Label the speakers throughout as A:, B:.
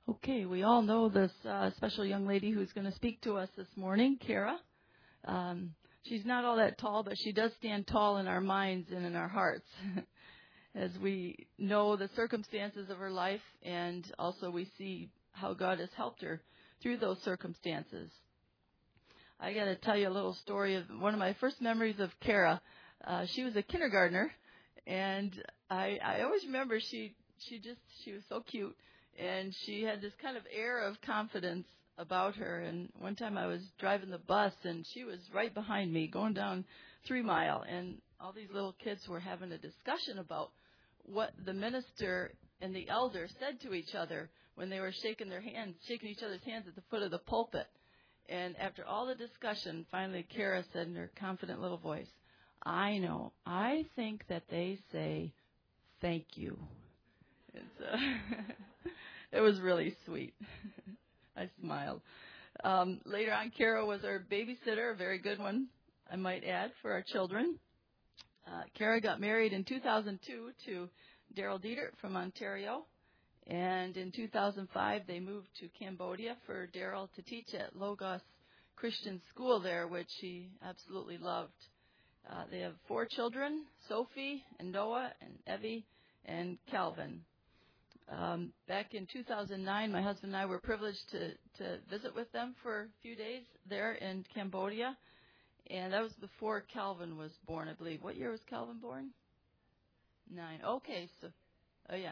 A: Okay, we all know this special young lady who's going to speak to us this morning, Kara. She's not all that tall, but she does stand tall in our minds and in our hearts as we know the circumstances of her life, and also we see how God has helped her through those circumstances. I got to tell you a little story of one of my first memories of Kara. She was a kindergartner, and I always remember she was so cute. And she had this kind of air of confidence about her. And one time I was driving the bus, and she was right behind me going down 3 Mile. And all these little kids were having a discussion about what the minister and the elder said to each other when they were shaking each other's hands at the foot of the pulpit. And after all the discussion, finally Kara said in her confident little voice, "I know. I think that they say thank you." And so it was really sweet. I smiled. Later on, Kara was our babysitter, a very good one, I might add, for our children. Kara got married in 2002 to Daryl Dietert from Ontario. And in 2005, they moved to Cambodia for Daryl to teach at Logos Christian School there, which he absolutely loved. They have 4 children, Sophie and Noah and Evie and Calvin. Back in 2009, my husband and I were privileged to visit with them for a few days there in Cambodia. And that was before Calvin was born, I believe. What year was Calvin born? 9. Okay, so, yeah.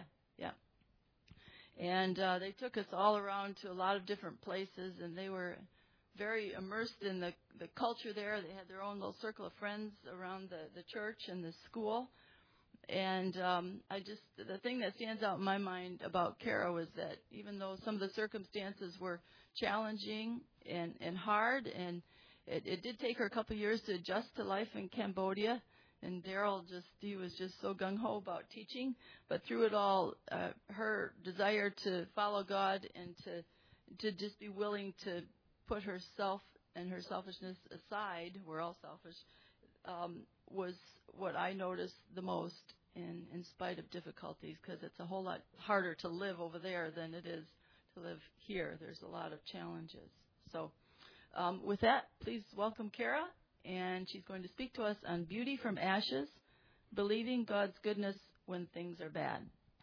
A: And they took us all around to a lot of different places, and they were very immersed in the culture there. They had their own little circle of friends around the church and the school. And the thing that stands out in my mind about Kara was that even though some of the circumstances were challenging and hard, and it did take her a couple of years to adjust to life in Cambodia, and Daryl he was just so gung-ho about teaching, but through it all, her desire to follow God and to just be willing to put herself and her selfishness aside, we're all selfish, was what I noticed the most in spite of difficulties, because it's a whole lot harder to live over there than it is to live here. There's a lot of challenges. So with that, please welcome Kara, and she's going to speak to us on beauty from ashes, believing God's goodness when things are bad.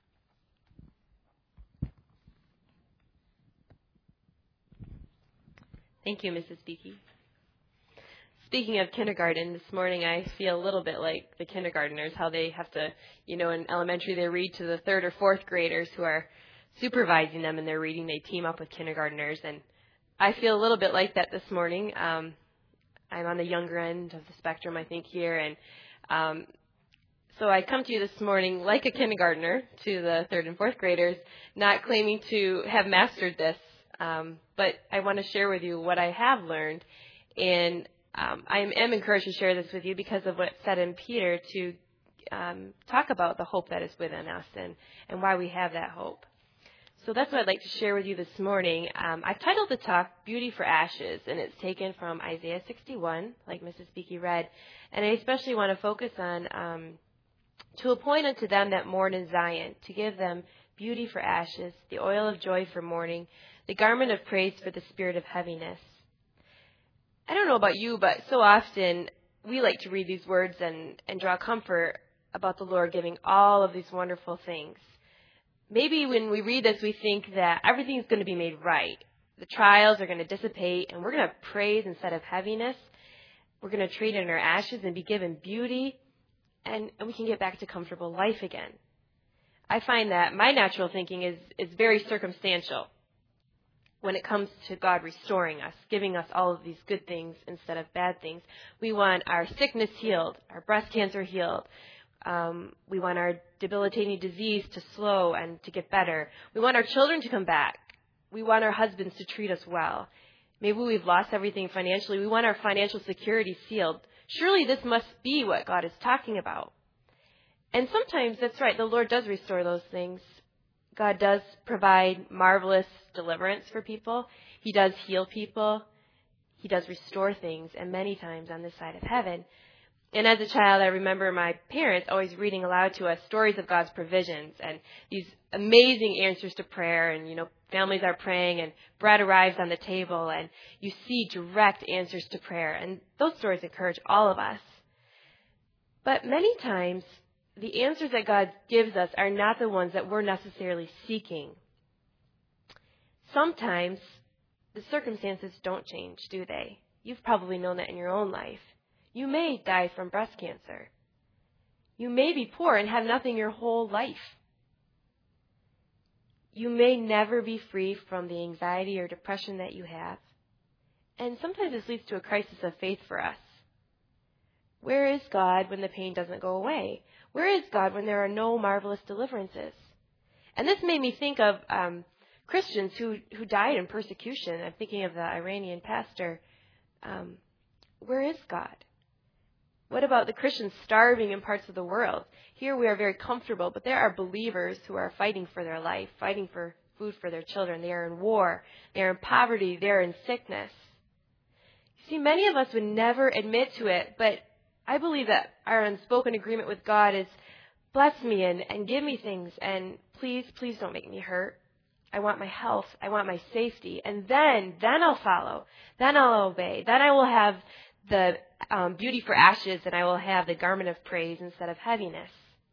B: Thank you, Mrs. Beakey. Speaking of kindergarten, this morning I feel a little bit like the kindergartners, how they have to, in elementary they read to the 3rd or 4th graders who are supervising them in their reading. They team up with kindergartners, and I feel a little bit like that this morning. I'm on the younger end of the spectrum, I think, here, and so I come to you this morning like a kindergartner to the 3rd and 4th graders, not claiming to have mastered this, but I want to share with you what I have learned, and I am encouraged to share this with you because of what's said in Peter to talk about the hope that is within us and why we have that hope. So that's what I'd like to share with you this morning. I've titled the talk Beauty for Ashes, and it's taken from Isaiah 61, like Mrs. Beakey read. And I especially want to focus on to appoint unto them that mourn in Zion, to give them beauty for ashes, the oil of joy for mourning, the garment of praise for the spirit of heaviness. I don't know about you, but so often we like to read these words and draw comfort about the Lord giving all of these wonderful things. Maybe when we read this, we think that everything's going to be made right. The trials are going to dissipate, and we're going to praise instead of heaviness. We're going to trade in our ashes and be given beauty, and we can get back to comfortable life again. I find that my natural thinking is very circumstantial when it comes to God restoring us, giving us all of these good things instead of bad things. We want our sickness healed, our breast cancer healed. We want our debilitating disease to slow and to get better. We want our children to come back. We want our husbands to treat us well. Maybe we've lost everything financially. We want our financial security sealed. Surely this must be what God is talking about. And sometimes that's right. The Lord does restore those things. God does provide marvelous deliverance for people. He does heal people. He does restore things, and many times on this side of heaven. And as a child, I remember my parents always reading aloud to us stories of God's provisions and these amazing answers to prayer. And, families are praying and bread arrives on the table and you see direct answers to prayer. And those stories encourage all of us. But many times, the answers that God gives us are not the ones that we're necessarily seeking. Sometimes, the circumstances don't change, do they? You've probably known that in your own life. You may die from breast cancer. You may be poor and have nothing your whole life. You may never be free from the anxiety or depression that you have. And sometimes this leads to a crisis of faith for us. Where is God when the pain doesn't go away? Where is God when there are no marvelous deliverances? And this made me think of Christians who died in persecution. I'm thinking of the Iranian pastor. Where is God? What about the Christians starving in parts of the world? Here we are very comfortable, but there are believers who are fighting for their life, fighting for food for their children. They are in war. They are in poverty. They are in sickness. You see, many of us would never admit to it, but I believe that our unspoken agreement with God is, bless me and give me things, and please don't make me hurt. I want my health. I want my safety. And then I'll follow. Then I'll obey. Then I will have the beauty for ashes, and I will have the garment of praise instead of heaviness.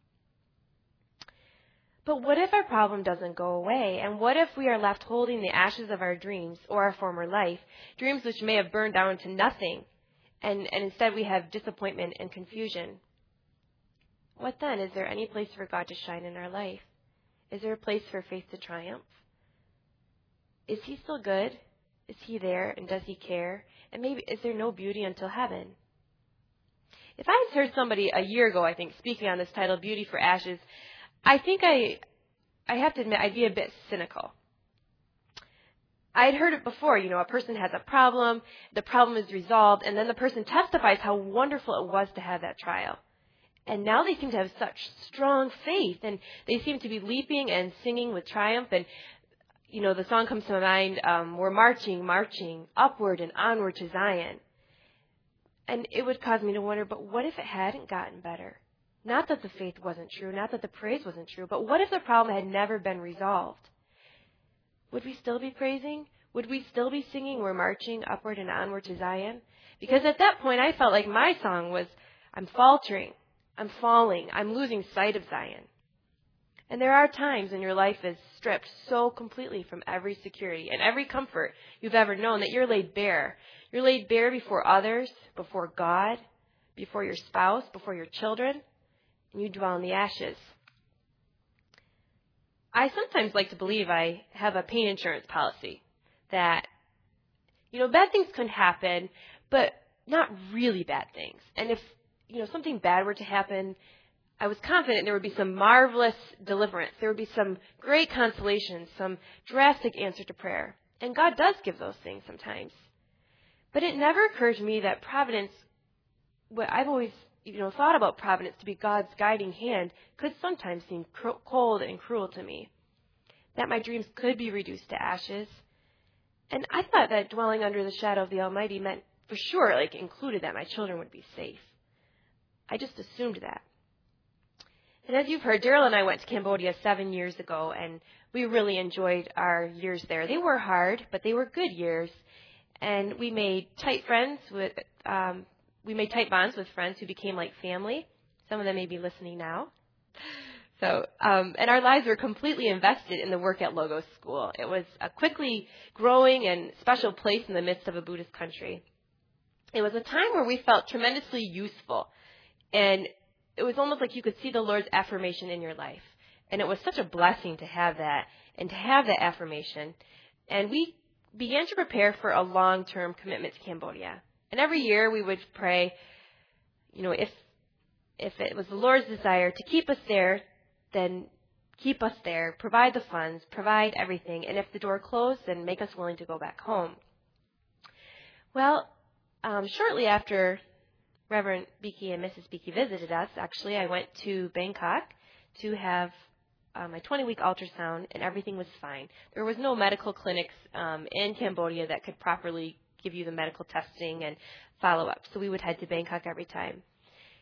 B: But what if our problem doesn't go away? And what if we are left holding the ashes of our dreams or our former life, dreams which may have burned down to nothing, and instead we have disappointment and confusion? What then? Is there any place for God to shine in our life? Is there a place for faith to triumph? Is He still good? Is He there, and does He care? And maybe, is there no beauty until heaven? If I had heard somebody a year ago, I think, speaking on this title, Beauty for Ashes, I think I have to admit I'd be a bit cynical. I'd heard it before, a person has a problem, the problem is resolved, and then the person testifies how wonderful it was to have that trial. And now they seem to have such strong faith, and they seem to be leaping and singing with triumph, and the song comes to my mind, we're marching, upward and onward to Zion. And it would cause me to wonder, but what if it hadn't gotten better? Not that the faith wasn't true, not that the praise wasn't true, but what if the problem had never been resolved? Would we still be praising? Would we still be singing, we're marching upward and onward to Zion? Because at that point, I felt like my song was, I'm faltering, I'm falling, I'm losing sight of Zion. And there are times when your life is stripped so completely from every security and every comfort you've ever known that you're laid bare. You're laid bare before others, before God, before your spouse, before your children, and you dwell in the ashes. I sometimes like to believe I have a pain insurance policy that, bad things can happen, but not really bad things. And if, something bad were to happen, I was confident there would be some marvelous deliverance. There would be some great consolation, some drastic answer to prayer. And God does give those things sometimes. But it never occurred to me that providence, what I've always, thought about providence to be God's guiding hand, could sometimes seem cold and cruel to me. That my dreams could be reduced to ashes. And I thought that dwelling under the shadow of the Almighty meant for sure, included that my children would be safe. I just assumed that. And as you've heard, Daryl and I went to Cambodia 7 years ago, and we really enjoyed our years there. They were hard, but they were good years. And we made tight bonds with friends who became like family. Some of them may be listening now. So, and our lives were completely invested in the work at Logos School. It was a quickly growing and special place in the midst of a Buddhist country. It was a time where we felt tremendously useful, and it was almost like you could see the Lord's affirmation in your life. And it was such a blessing to have that and to have that affirmation. And we began to prepare for a long-term commitment to Cambodia. And every year we would pray, if it was the Lord's desire to keep us there, then keep us there, provide the funds, provide everything. And if the door closed, then make us willing to go back home. Well, shortly after Reverend Beaky and Mrs. Beaky visited us, actually, I went to Bangkok to have my 20-week ultrasound, and everything was fine. There was no medical clinics in Cambodia that could properly give you the medical testing and follow-up, so we would head to Bangkok every time.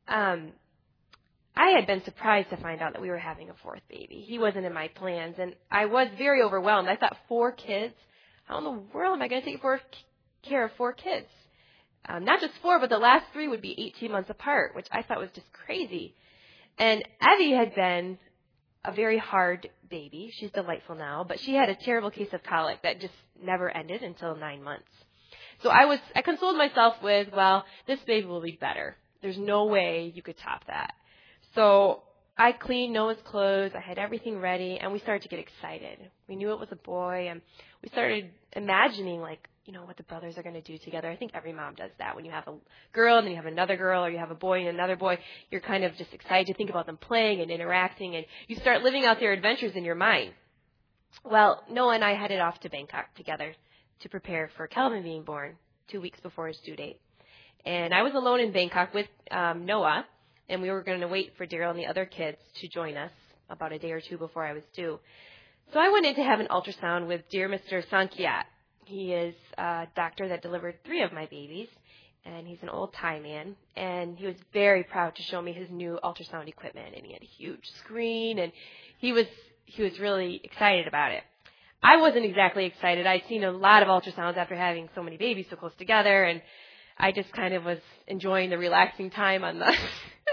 B: I had been surprised to find out that we were having a fourth baby. He wasn't in my plans, and I was very overwhelmed. I thought, 4 kids? How in the world am I going to take care of 4 kids? Not just 4, but the last 3 would be 18 months apart, which I thought was just crazy. And Evie had been a very hard baby. She's delightful now, but she had a terrible case of colic that just never ended until 9 months. So I consoled myself with, well, this baby will be better. There's no way you could top that. So I cleaned Noah's clothes. I had everything ready, and we started to get excited. We knew it was a boy, and we started imagining, what the brothers are going to do together. I think every mom does that. When you have a girl and then you have another girl, or you have a boy and another boy, you're kind of just excited to think about them playing and interacting, and you start living out their adventures in your mind. Well, Noah and I headed off to Bangkok together to prepare for Calvin being born 2 weeks before his due date. And I was alone in Bangkok with Noah, and we were going to wait for Daryl and the other kids to join us about a day or 2 before I was due. So I went in to have an ultrasound with dear Mr. Sankiat. He is a doctor that delivered 3 of my babies, and he's an old Thai man, and he was very proud to show me his new ultrasound equipment, and he had a huge screen, and he was really excited about it. I wasn't exactly excited. I'd seen a lot of ultrasounds after having so many babies so close together, and I just kind of was enjoying the relaxing time on the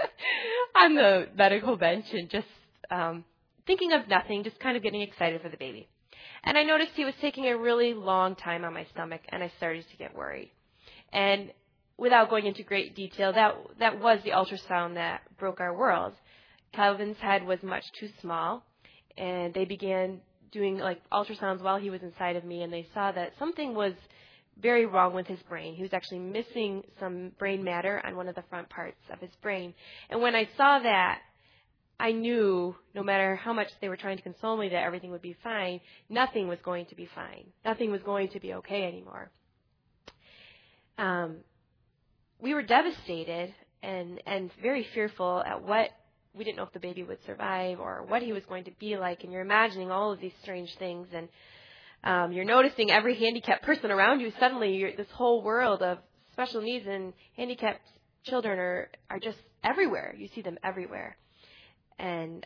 B: on the medical bench and just thinking of nothing, just kind of getting excited for the baby. And I noticed he was taking a really long time on my stomach, and I started to get worried. And without going into great detail, that was the ultrasound that broke our world. Calvin's head was much too small, and they began doing ultrasounds while he was inside of me, and they saw that something was very wrong with his brain. He was actually missing some brain matter on one of the front parts of his brain. And when I saw that, I knew no matter how much they were trying to console me that everything would be fine, nothing was going to be fine. Nothing was going to be okay anymore. We were devastated and very fearful at what we didn't know if the baby would survive or what he was going to be like. And you're imagining all of these strange things, and you're noticing every handicapped person around you. Suddenly, this whole world of special needs and handicapped children are just everywhere. You see them everywhere. And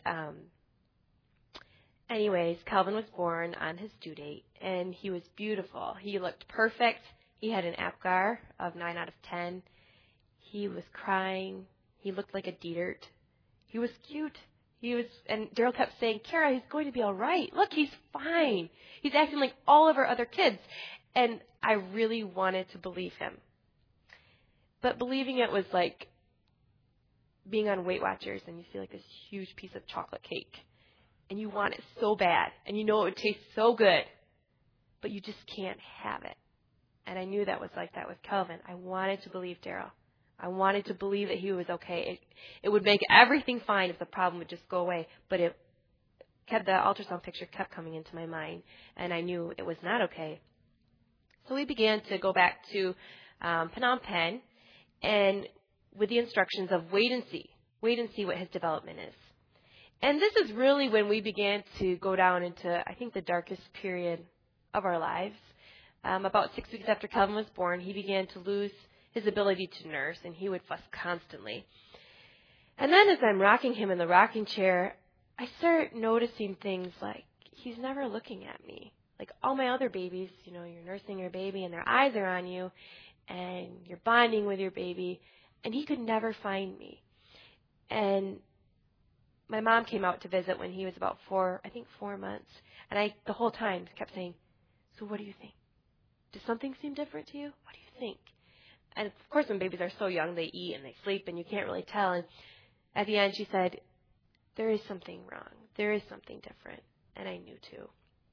B: anyways, Calvin was born on his due date, and he was beautiful. He looked perfect. He had an APGAR of 9 out of 10. He was crying. He looked like a Dietert. He was cute. And Daryl kept saying, Kara, he's going to be all right. Look, he's fine. He's acting like all of our other kids. And I really wanted to believe him. But believing it was like being on Weight Watchers and you see this huge piece of chocolate cake. And you want it so bad. And you know it would taste so good. But you just can't have it. And I knew that was like that with Calvin. I wanted to believe Daryl. I wanted to believe that he was okay. It would make everything fine if the problem would just go away. But the ultrasound picture kept coming into my mind, and I knew it was not okay. So we began to go back to Phnom Penh, and with the instructions of wait and see what his development is. And this is really when we began to go down into, I think, the darkest period of our lives. About 6 weeks after Calvin was born, he began to lose his ability to nurse, and he would fuss constantly. And then as I'm rocking him in the rocking chair, I start noticing things like he's never looking at me. Like all my other babies, you're nursing your baby and their eyes are on you, and you're bonding with your baby, and he could never find me. And my mom came out to visit when he was about 4 months, and I the whole time kept saying, so what do you think? Does something seem different to you? What do you think? And, of course, when babies are so young, they eat and they sleep, and you can't really tell. And at the end, she said, there is something wrong. There is something different. And I knew, too.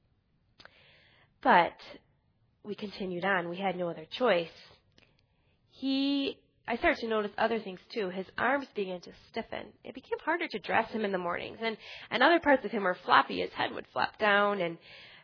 B: But we continued on. We had no other choice. I started to notice other things, too. His arms began to stiffen. It became harder to dress him in the mornings. And other parts of him were floppy. His head would flop down, and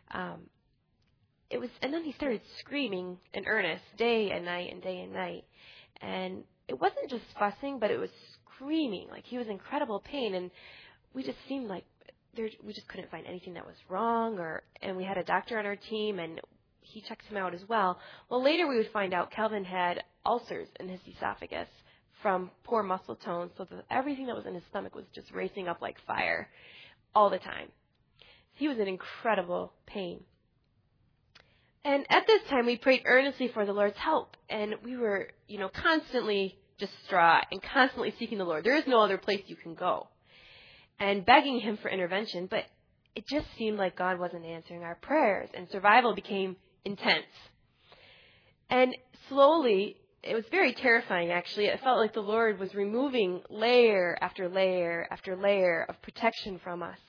B: and then he started screaming in earnest, day and night and day and night. And it wasn't just fussing, but it was screaming. Like he was in incredible pain. And we just seemed like we just couldn't find anything that was wrong. And we had a doctor on our team, and he checked him out as well. Well, later we would find out Calvin had ulcers in his esophagus from poor muscle tone, so that everything that was in his stomach was just racing up like fire all the time. He was in incredible pain. And at this time, we prayed earnestly for the Lord's help. And we were, constantly distraught and constantly seeking the Lord. There is no other place you can go. And begging him for intervention. But it just seemed like God wasn't answering our prayers. And survival became intense. And slowly, it was very terrifying, actually. It felt like the Lord was removing layer after layer after layer of protection from us.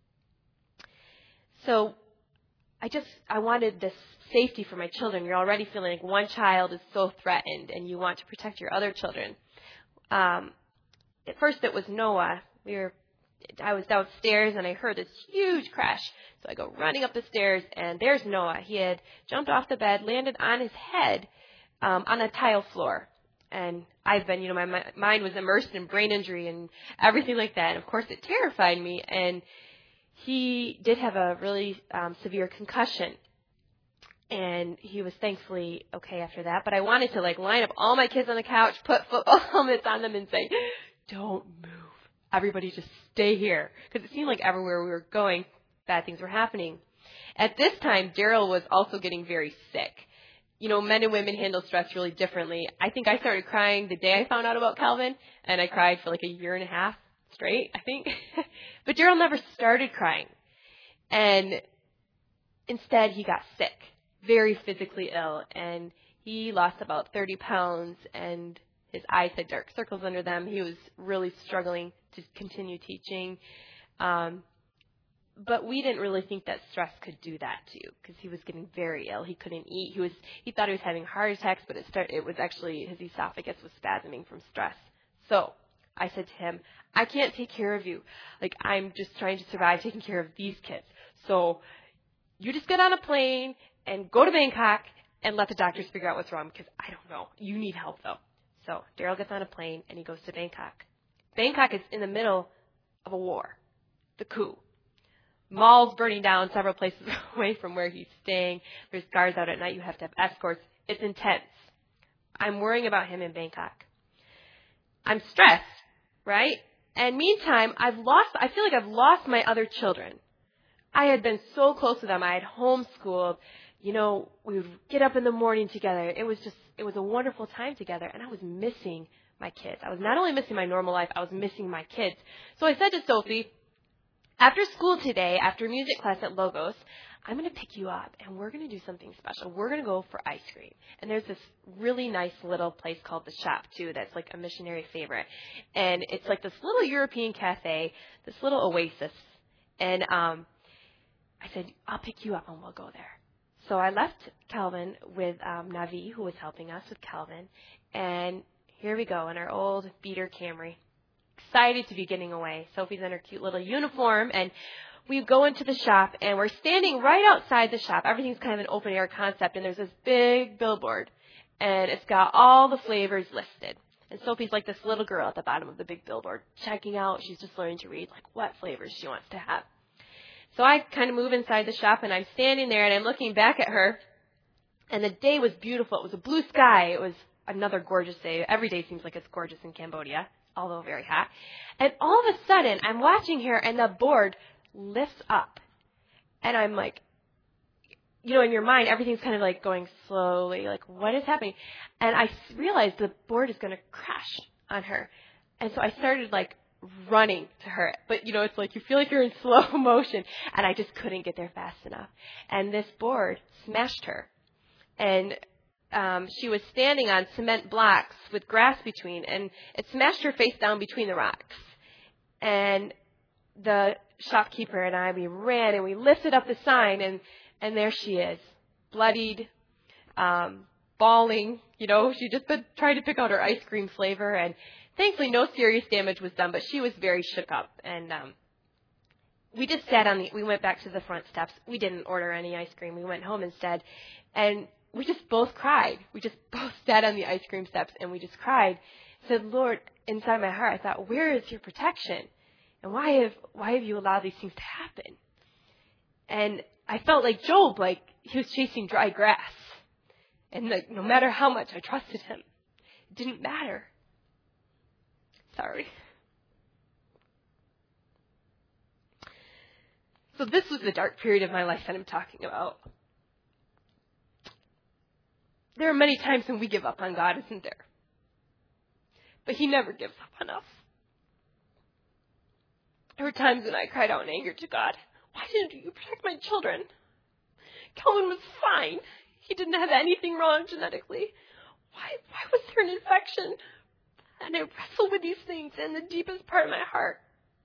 B: So I wanted this safety for my children. You're already feeling like one child is so threatened and you want to protect your other children. At first it was Noah. I was downstairs and I heard this huge crash. So I go running up the stairs and there's Noah. He had jumped off the bed, landed on his head on a tile floor. And I've been, my mind was immersed in brain injury and everything like that. And of course it terrified me. And he did have a really severe concussion. And he was thankfully okay after that. But I wanted to line up all my kids on the couch, put football helmets on them and say, don't move. Everybody just stay here. Because it seemed like everywhere we were going, bad things were happening. At this time, Daryl was also getting very sick. Men and women handle stress really differently. I think I started crying the day I found out about Calvin. And I cried for a year and a half straight, I think. But Daryl never started crying. And instead, he got sick. Very physically ill, and he lost about 30 pounds, and his eyes had dark circles under them. He was really struggling to continue teaching. But we didn't really think that stress could do that to you, because he was getting very ill. He couldn't eat. He thought he was having heart attacks, but it was actually his esophagus was spasming from stress. So I said to him, I can't take care of you. I'm just trying to survive taking care of these kids. So you just get on a plane and go to Bangkok and let the doctors figure out what's wrong, because I don't know. You need help, though. So Daryl gets on a plane, and he goes to Bangkok. Bangkok is in the middle of a war, the coup. Malls burning down several places away from where he's staying. There's guards out at night. You have to have escorts. It's intense. I'm worrying about him in Bangkok. I'm stressed, right? And meantime, I feel like I've lost my other children. I had been so close to them. I had homeschooled. We would get up in the morning together. It was a wonderful time together. And I was missing my kids. I was not only missing my normal life, I was missing my kids. So I said to Sophie, after school today, after music class at Logos, I'm going to pick you up and we're going to do something special. We're going to go for ice cream. And there's this really nice little place called The Shop, too, that's a missionary favorite. And it's this little European cafe, this little oasis. And I said, I'll pick you up and we'll go there. So I left Calvin with Navi, who was helping us with Calvin. And here we go in our old beater Camry. Excited to be getting away. Sophie's in her cute little uniform. And we go into the shop, and we're standing right outside the shop. Everything's kind of an open-air concept. And there's this big billboard. And it's got all the flavors listed. And Sophie's like this little girl at the bottom of the big billboard, checking out. She's just learning to read, what flavors she wants to have. So I kind of move inside the shop, and I'm standing there, and I'm looking back at her, and the day was beautiful. It was a blue sky. It was another gorgeous day. Every day seems like it's gorgeous in Cambodia, although very hot. And all of a sudden, I'm watching her, and the board lifts up. And I'm like, in your mind, everything's kind of going slowly, what is happening? And I realized the board is going to crash on her. And so I started, running to her. But, it's you feel like you're in slow motion. And I just couldn't get there fast enough. And this board smashed her. And she was standing on cement blocks with grass between. And it smashed her face down between the rocks. And the shopkeeper and I, we ran and we lifted up the sign. And there she is, bloodied, bawling. She just been trying to pick out her ice cream flavor. And thankfully, no serious damage was done, but she was very shook up. And we just we went back to the front steps. We didn't order any ice cream. We went home instead. And we just both cried. We just both sat on the ice cream steps, and we just cried. Said, Lord, inside my heart, I thought, where is your protection? And why have you allowed these things to happen? And I felt like Job, he was chasing dry grass. And no matter how much I trusted him, it didn't matter. Sorry. So this was the dark period of my life that I'm talking about. There are many times when we give up on God, isn't there? But He never gives up on us. There were times when I cried out in anger to God. Why didn't you protect my children? Calvin was fine. He didn't have anything wrong genetically. Why was there an infection? And I wrestle with these things in the deepest part of my heart.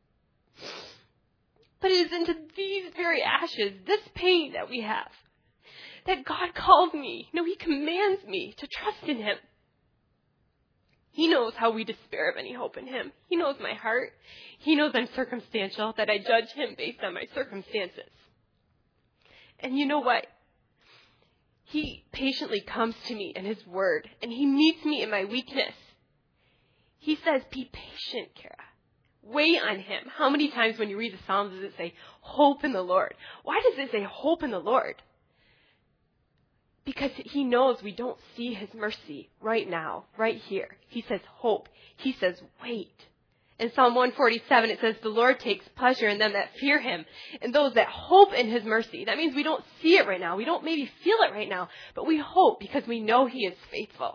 B: But it is into these very ashes, this pain that we have, that God calls me. He commands me to trust in Him. He knows how we despair of any hope in Him. He knows my heart. He knows I'm circumstantial, that I judge Him based on my circumstances. And you know what? He patiently comes to me in His Word, and He meets me in my weakness. He says, be patient, Kara. Wait on Him. How many times when you read the Psalms does it say, hope in the Lord? Why does it say hope in the Lord? Because He knows we don't see His mercy right now, right here. He says hope. He says wait. In Psalm 147 it says the Lord takes pleasure in them that fear Him and those that hope in His mercy. That means we don't see it right now. We don't maybe feel it right now, but we hope because we know He is faithful.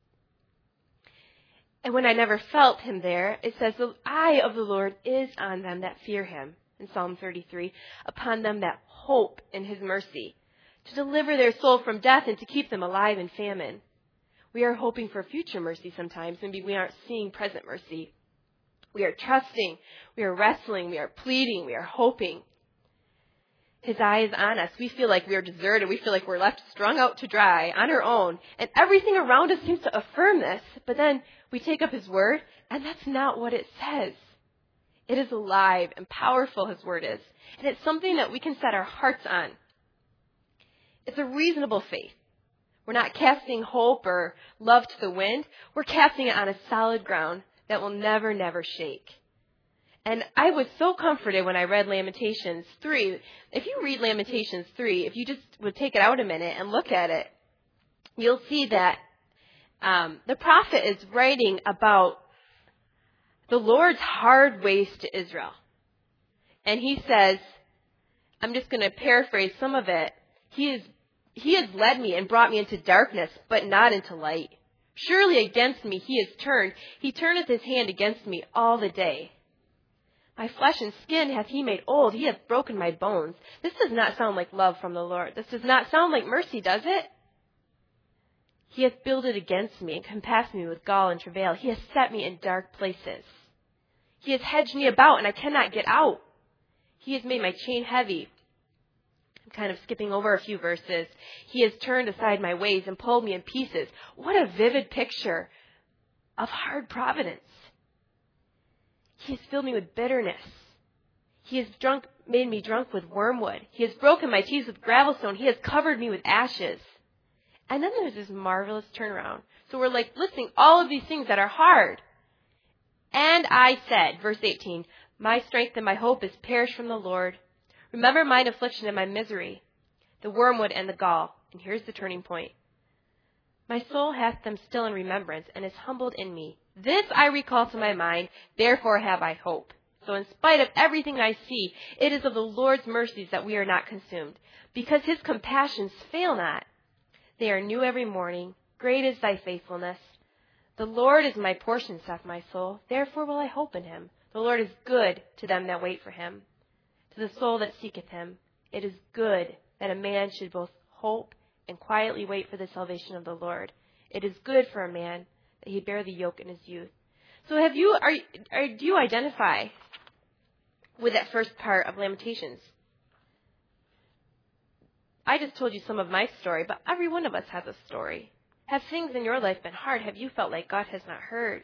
B: And when I never felt Him there, it says the eye of the Lord is on them that fear Him. In Psalm 33, upon them that hope in His mercy, to deliver their soul from death and to keep them alive in famine. We are hoping for future mercy sometimes. Maybe we aren't seeing present mercy. We are trusting. We are wrestling. We are pleading. We are hoping. His eye is on us. We feel like we are deserted. We feel like we're left strung out to dry on our own. And everything around us seems to affirm this. But then we take up His Word, and that's not what it says. It is alive and powerful, His Word is. And it's something that we can set our hearts on. It's a reasonable faith. We're not casting hope or love to the wind. We're casting it on a solid ground that will never, never shake. And I was so comforted when I read Lamentations 3. If you read Lamentations 3, if you just would take it out a minute and look at it, you'll see that the prophet is writing about the Lord's hard ways to Israel. And he says, I'm just going to paraphrase some of it. He has led me and brought me into darkness, but not into light. Surely against me He is turned. He turneth His hand against me all the day. My flesh and skin hath He made old. He hath broken my bones. This does not sound like love from the Lord. This does not sound like mercy, does it? He hath builded against me and compassed me with gall and travail. He hath set me in dark places. He hath hedged me about, and I cannot get out. He has made my chain heavy. I'm kind of skipping over a few verses. He has turned aside my ways and pulled me in pieces. What a vivid picture of hard providence. He has filled me with bitterness. He has made me drunk with wormwood. He has broken my teeth with gravelstone. He has covered me with ashes. And then there's this marvelous turnaround. So we're like listing all of these things that are hard. And I said, verse 18, my strength and my hope is perished from the Lord. Remember mine affliction and my misery, the wormwood and the gall. And here's the turning point. My soul hath them still in remembrance and is humbled in me. This I recall to my mind, therefore have I hope. So in spite of everything I see, it is of the Lord's mercies that we are not consumed, because His compassions fail not. They are new every morning. Great is thy faithfulness. The Lord is my portion, saith my soul. Therefore will I hope in Him. The Lord is good to them that wait for Him, to the soul that seeketh Him. It is good that a man should both hope and quietly wait for the salvation of the Lord. It is good for a man that he bear the yoke in his youth. So do you identify with that first part of Lamentations? I just told you some of my story, but every one of us has a story. Have things in your life been hard? Have you felt like God has not heard?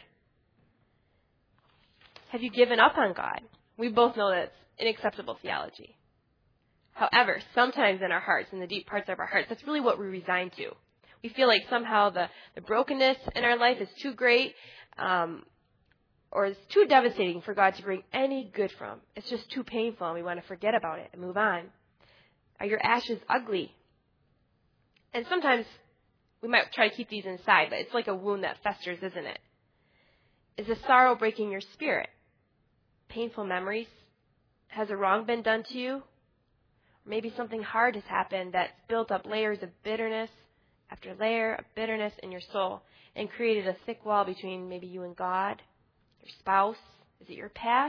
B: Have you given up on God? We both know that it's unacceptable theology. However, sometimes in our hearts, in the deep parts of our hearts, that's really what we resign to. We feel like somehow the brokenness in our life is too great, or it's too devastating for God to bring any good from. It's just too painful, and we want to forget about it and move on. Are your ashes ugly? And sometimes we might try to keep these inside, but it's like a wound that festers, isn't it? Is the sorrow breaking your spirit? Painful memories? Has a wrong been done to you? Maybe something hard has happened that's built up layers of bitterness after layer of bitterness in your soul and created a thick wall between maybe you and God, your spouse. Is it your past?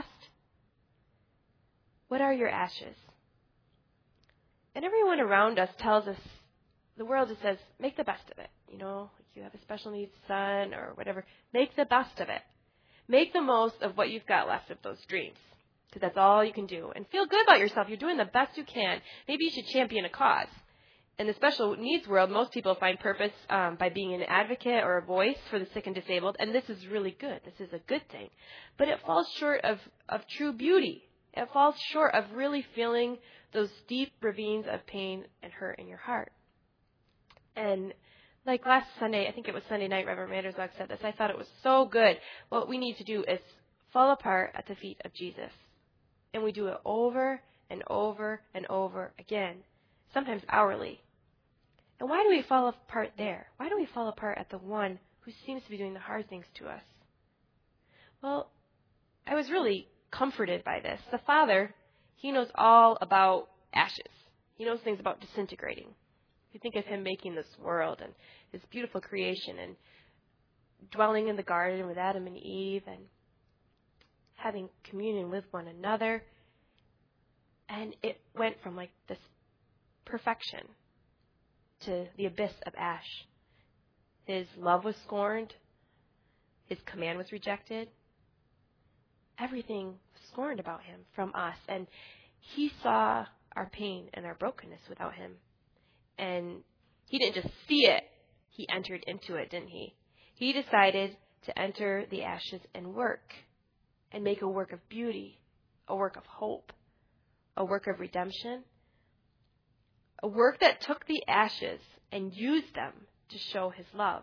B: What are your ashes? And everyone around us tells us, the world just says, make the best of it. You know, like you have a special needs son or whatever. Make the best of it. Make the most of what you've got left of those dreams. Because that's all you can do. And feel good about yourself. You're doing the best you can. Maybe you should champion a cause. In the special needs world, most people find purpose by being an advocate or a voice for the sick and disabled. And this is really good. This is a good thing. But it falls short of true beauty. It falls short of really feeling those deep ravines of pain and hurt in your heart. And like last Sunday, I think it was Sunday night, Reverend Manderswag said this. I thought it was so good. What we need to do is fall apart at the feet of Jesus. And we do it over and over and over again, sometimes hourly. And why do we fall apart there? Why do we fall apart at the one who seems to be doing the hard things to us? Well, I was really comforted by this. The Father, He knows all about ashes. He knows things about disintegrating. You think of Him making this world and His beautiful creation and dwelling in the garden with Adam and Eve and having communion with one another. And it went from like this perfection to the abyss of ash. His love was scorned. His command was rejected. Everything was scorned about Him from us. And He saw our pain and our brokenness without Him. And He didn't just see it. He entered into it, didn't He? He decided to enter the ashes and work. And make a work of beauty, a work of hope, a work of redemption, a work that took the ashes and used them to show His love.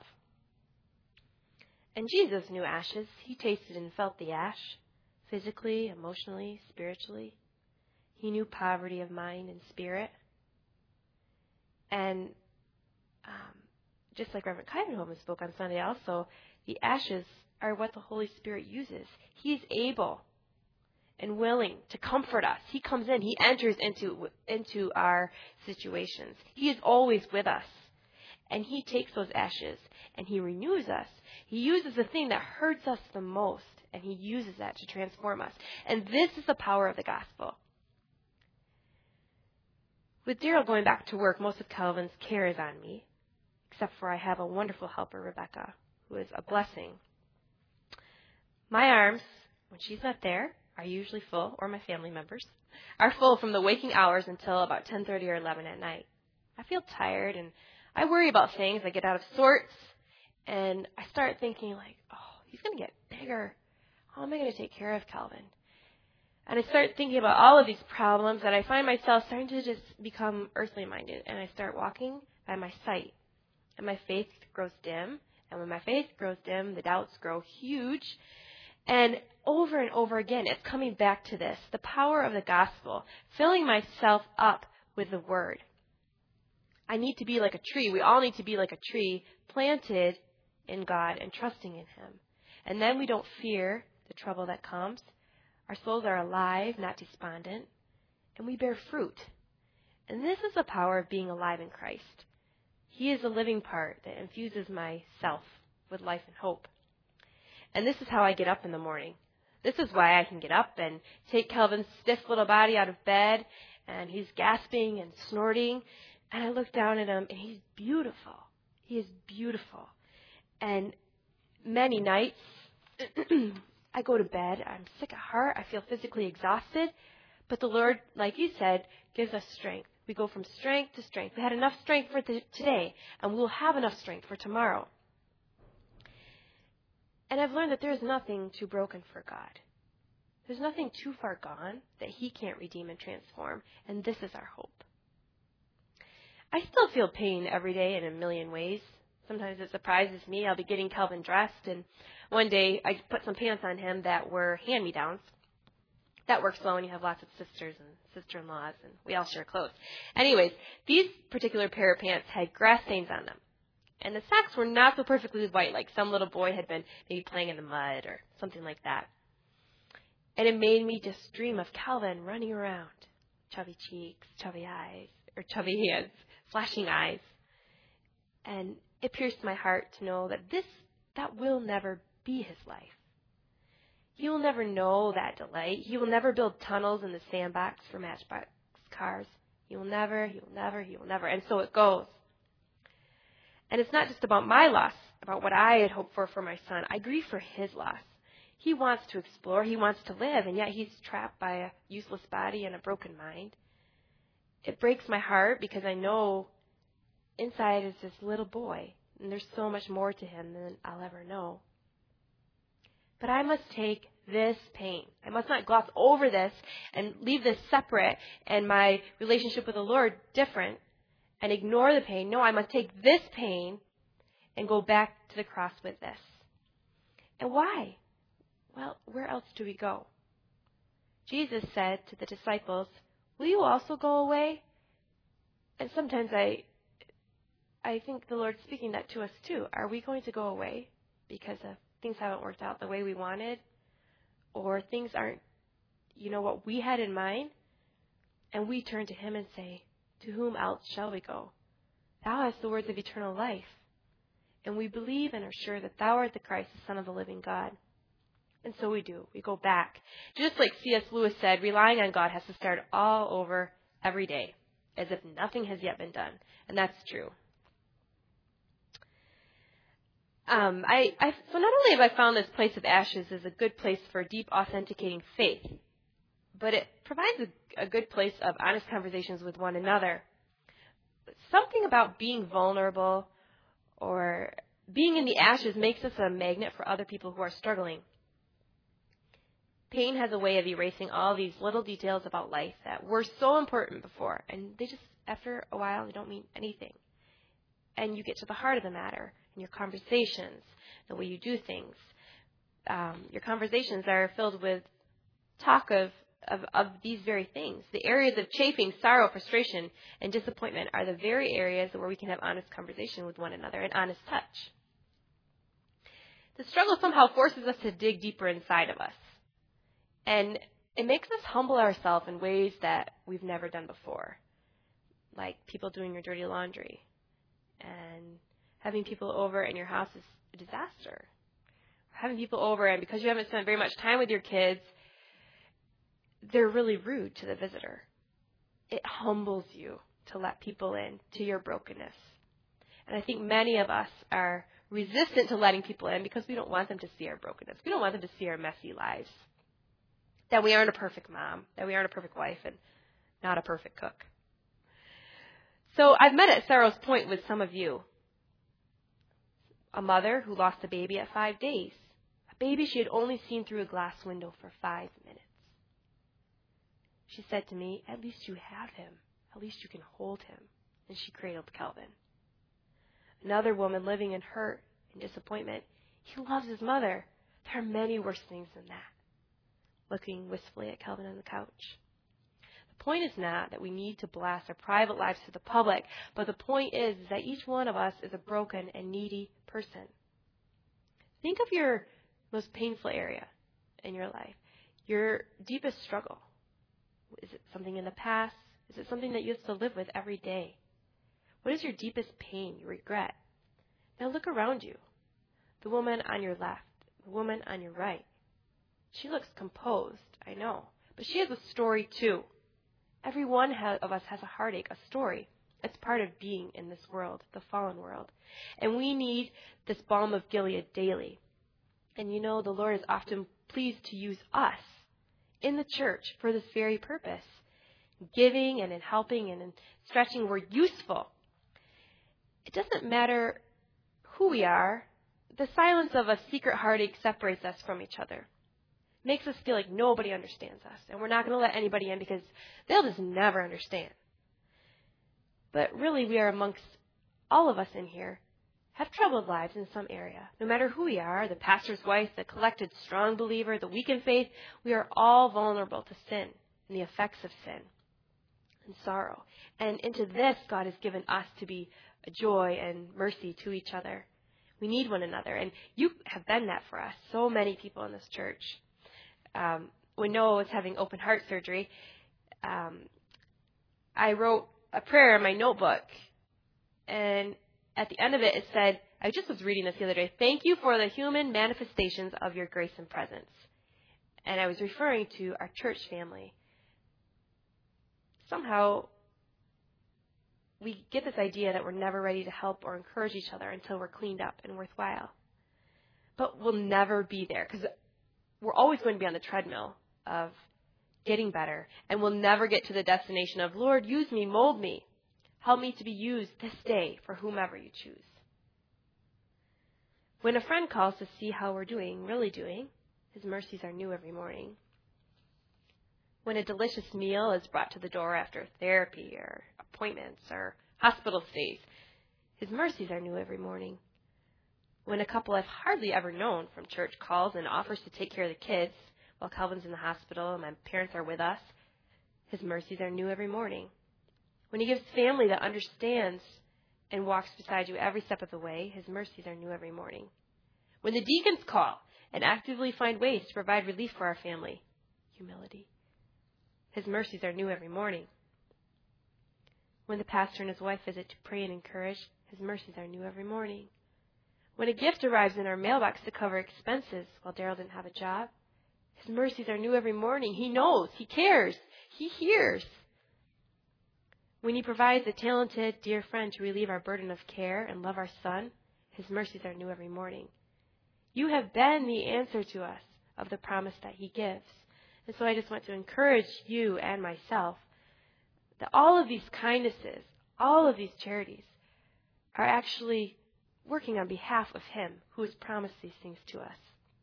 B: And Jesus knew ashes. He tasted and felt the ash, physically, emotionally, spiritually. He knew poverty of mind and spirit. And just like Reverend Kuyvenhoven spoke on Sunday also, the ashes are what the Holy Spirit uses. He's able and willing to comfort us. He comes in. He enters into our situations. He is always with us. And He takes those ashes and He renews us. He uses the thing that hurts us the most and He uses that to transform us. And this is the power of the gospel. With Daryl going back to work, most of Calvin's care is on me, except for I have a wonderful helper, Rebecca, who is a blessing. My arms, when she's not there, are usually full, or my family members, are full from the waking hours until about 10:30 or 11 at night. I feel tired, and I worry about things. I get out of sorts, and I start thinking like, oh, he's going to get bigger. How am I going to take care of Calvin? And I start thinking about all of these problems, and I find myself starting to just become earthly minded, and I start walking by my sight, and my faith grows dim. And when my faith grows dim, the doubts grow huge. And over again, it's coming back to this, the power of the gospel, filling myself up with the word. I need to be like a tree. We all need to be like a tree planted in God and trusting in Him. And then we don't fear the trouble that comes. Our souls are alive, not despondent. And we bear fruit. And this is the power of being alive in Christ. He is the living part that infuses myself with life and hope. And this is how I get up in the morning. This is why I can get up and take Calvin's stiff little body out of bed, and he's gasping and snorting, and I look down at him, and he's beautiful. He is beautiful. And many nights, I go to bed, I'm sick at heart, I feel physically exhausted, but the Lord, like you said, gives us strength. We go from strength to strength. We had enough strength for today, and we will have enough strength for tomorrow. And I've learned that there is nothing too broken for God. There's nothing too far gone that He can't redeem and transform, and this is our hope. I still feel pain every day in a million ways. Sometimes it surprises me. I'll be getting Calvin dressed, and one day I put some pants on him that were hand-me-downs. That works well when you have lots of sisters and sister-in-laws, and we all share clothes. Anyways, these particular pair of pants had grass stains on them. And the socks were not so perfectly white, like some little boy had been maybe playing in the mud or something like that. And it made me just dream of Calvin running around, chubby cheeks, chubby eyes, or chubby hands, flashing eyes. And it pierced my heart to know that that will never be his life. He will never know that delight. He will never build tunnels in the sandbox for Matchbox cars. He will never. And so it goes. And it's not just about my loss, about what I had hoped for my son. I grieve for his loss. He wants to explore. He wants to live. And yet he's trapped by a useless body and a broken mind. It breaks my heart because I know inside is this little boy. And there's so much more to him than I'll ever know. But I must take this pain. I must not gloss over this and leave this separate and my relationship with the Lord different and ignore the pain. No, I must take this pain and go back to the cross with this. And why? Well, where else do we go? Jesus said to the disciples, "Will you also go away?" And sometimes I think the Lord's speaking that to us too. Are we going to go away because of things haven't worked out the way we wanted? Or things aren't, what we had in mind? And we turn to him and say, "To whom else shall we go? Thou hast the words of eternal life. And we believe and are sure that thou art the Christ, the Son of the living God." And so we do. We go back. Just like C.S. Lewis said, relying on God has to start all over every day, as if nothing has yet been done. And that's true. So not only have I found this place of ashes as a good place for deep authenticating faith, but it provides a good place of honest conversations with one another. Something about being vulnerable or being in the ashes makes us a magnet for other people who are struggling. Pain has a way of erasing all these little details about life that were so important before, and they just, after a while, they don't mean anything. And you get to the heart of the matter in your conversations, the way you do things. Your conversations are filled with talk of these very things. The areas of chafing, sorrow, frustration, and disappointment are the very areas where we can have honest conversation with one another and honest touch. The struggle somehow forces us to dig deeper inside of us. And it makes us humble ourselves in ways that we've never done before. Like people doing your dirty laundry. And having people over in your house is a disaster. Having people over, and because you haven't spent very much time with your kids, they're really rude to the visitor. It humbles you to let people in to your brokenness. And I think many of us are resistant to letting people in because we don't want them to see our brokenness. We don't want them to see our messy lives. That we aren't a perfect mom, that we aren't a perfect wife, and not a perfect cook. So I've met at Sorrow's Point with some of you. A mother who lost a baby at 5 days. A baby she had only seen through a glass window for 5 minutes. She said to me, "At least you have him. At least you can hold him." And she cradled Kelvin. Another woman living in hurt and disappointment. He loves his mother. There are many worse things than that. Looking wistfully at Kelvin on the couch. The point is not that we need to blast our private lives to the public, but the point is that each one of us is a broken and needy person. Think of your most painful area in your life, your deepest struggle. Is it something in the past? Is it something that you have to live with every day? What is your deepest pain, your regret? Now look around you. The woman on your left, the woman on your right. She looks composed, I know, but she has a story too. Every one of us has a heartache, a story. It's part of being in this world, the fallen world. And we need this balm of Gilead daily. And the Lord is often pleased to use us in the church for this very purpose. Giving and in helping and in stretching, we're useful. It doesn't matter who we are. The silence of a secret heartache separates us from each other. Makes us feel like nobody understands us. And we're not going to let anybody in because they'll just never understand. But really, we are amongst all of us in here have troubled lives in some area. No matter who we are, the pastor's wife, the collected strong believer, the weak in faith, we are all vulnerable to sin and the effects of sin. and sorrow. And into this, God has given us to be a joy and mercy to each other. We need one another. And you have been that for us. So many people in this church. When Noah was having open heart surgery, I wrote a prayer in my notebook. And at the end of it, it said, I just was reading this the other day, thank you for the human manifestations of your grace and presence. And I was referring to our church family. Somehow, we get this idea that we're never ready to help or encourage each other until we're cleaned up and worthwhile. But we'll never be there because we're always going to be on the treadmill of getting better. And we'll never get to the destination of, Lord, use me, mold me. Help me to be used this day for whomever you choose. When a friend calls to see how we're doing, really doing, his mercies are new every morning. When a delicious meal is brought to the door after therapy or appointments or hospital stays, his mercies are new every morning. When a couple I've hardly ever known from church calls and offers to take care of the kids while Calvin's in the hospital and my parents are with us, his mercies are new every morning. When he gives family that understands and walks beside you every step of the way, his mercies are new every morning. When the deacons call and actively find ways to provide relief for our family, humility, his mercies are new every morning. When the pastor and his wife visit to pray and encourage, his mercies are new every morning. When a gift arrives in our mailbox to cover expenses while Daryl didn't have a job, his mercies are new every morning. He knows, he cares, he hears. When he provides a talented, dear friend to relieve our burden of care and love our son, his mercies are new every morning. You have been the answer to us of the promise that he gives. And so I just want to encourage you and myself that all of these kindnesses, all of these charities are actually working on behalf of him who has promised these things to us.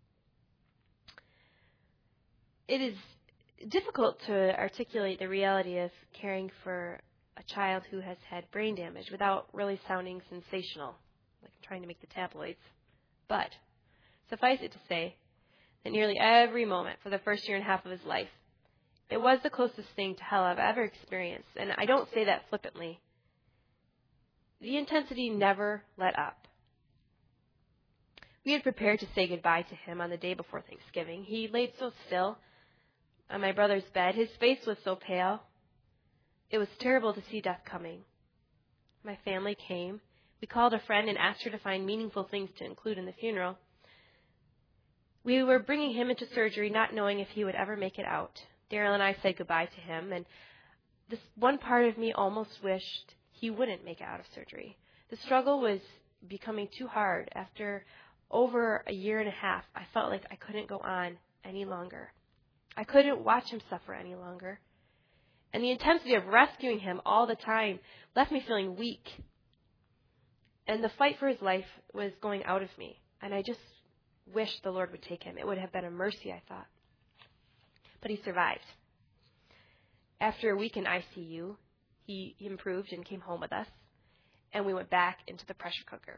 B: It is difficult to articulate the reality of caring for a child who has had brain damage without really sounding sensational, like I'm trying to make the tabloids. But suffice it to say that nearly every moment for the first year and a half of his life, it was the closest thing to hell I've ever experienced, and I don't say that flippantly. The intensity never let up. We had prepared to say goodbye to him on the day before Thanksgiving. He laid so still on my brother's bed. His face was so pale. It was terrible to see death coming. My family came. We called a friend and asked her to find meaningful things to include in the funeral. We were bringing him into surgery, not knowing if he would ever make it out. Daryl and I said goodbye to him, and this one part of me almost wished he wouldn't make it out of surgery. The struggle was becoming too hard. After over a year and a half, I felt like I couldn't go on any longer. I couldn't watch him suffer any longer. And the intensity of rescuing him all the time left me feeling weak. And the fight for his life was going out of me. And I just wished the Lord would take him. It would have been a mercy, I thought. But he survived. After a week in ICU, he improved and came home with us. And we went back into the pressure cooker.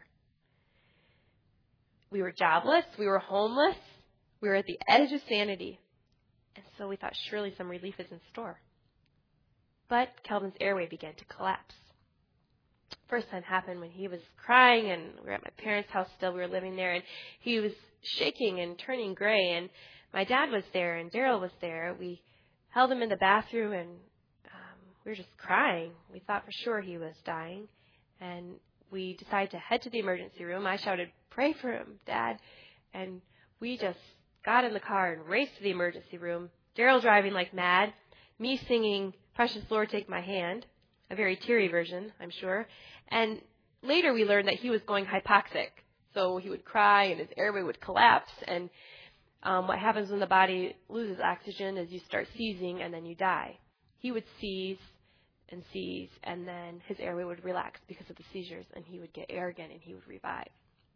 B: We were jobless. We were homeless. We were at the edge of sanity. And so we thought surely some relief is in store. But Calvin's airway began to collapse. First time happened when he was crying, and we were at my parents' house still. We were living there, and he was shaking and turning gray. And my dad was there, and Daryl was there. We held him in the bathroom, and we were just crying. We thought for sure he was dying. And we decided to head to the emergency room. I shouted, "Pray for him, Dad." And we just got in the car and raced to the emergency room. Daryl driving like mad, me singing "Precious Lord, Take My Hand," a very teary version, I'm sure. And later we learned that he was going hypoxic. So he would cry and his airway would collapse. And what happens when the body loses oxygen is you start seizing and then you die. He would seize, and then his airway would relax because of the seizures, and he would get air again and he would revive.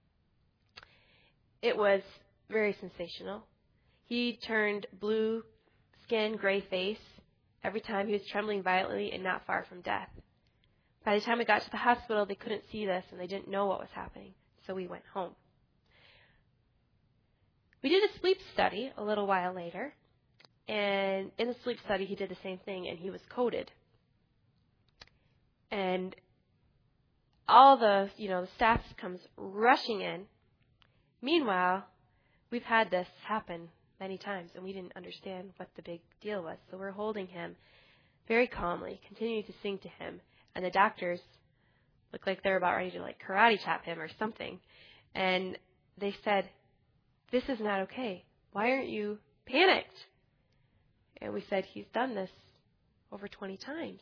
B: It was very sensational. He turned blue skin, gray face every time. He was trembling violently and not far from death. By the time we got to the hospital, they couldn't see this and they didn't know what was happening, so we went home. We did a sleep study a little while later, and in the sleep study he did the same thing, and he was coded. And all the staff comes rushing in. Meanwhile, we've had this happen many times, and we didn't understand what the big deal was. So we're holding him very calmly, continuing to sing to him. And the doctors look like they're about ready to karate chop him or something. And they said, "This is not okay. Why aren't you panicked?" And we said, "He's done this over 20 times.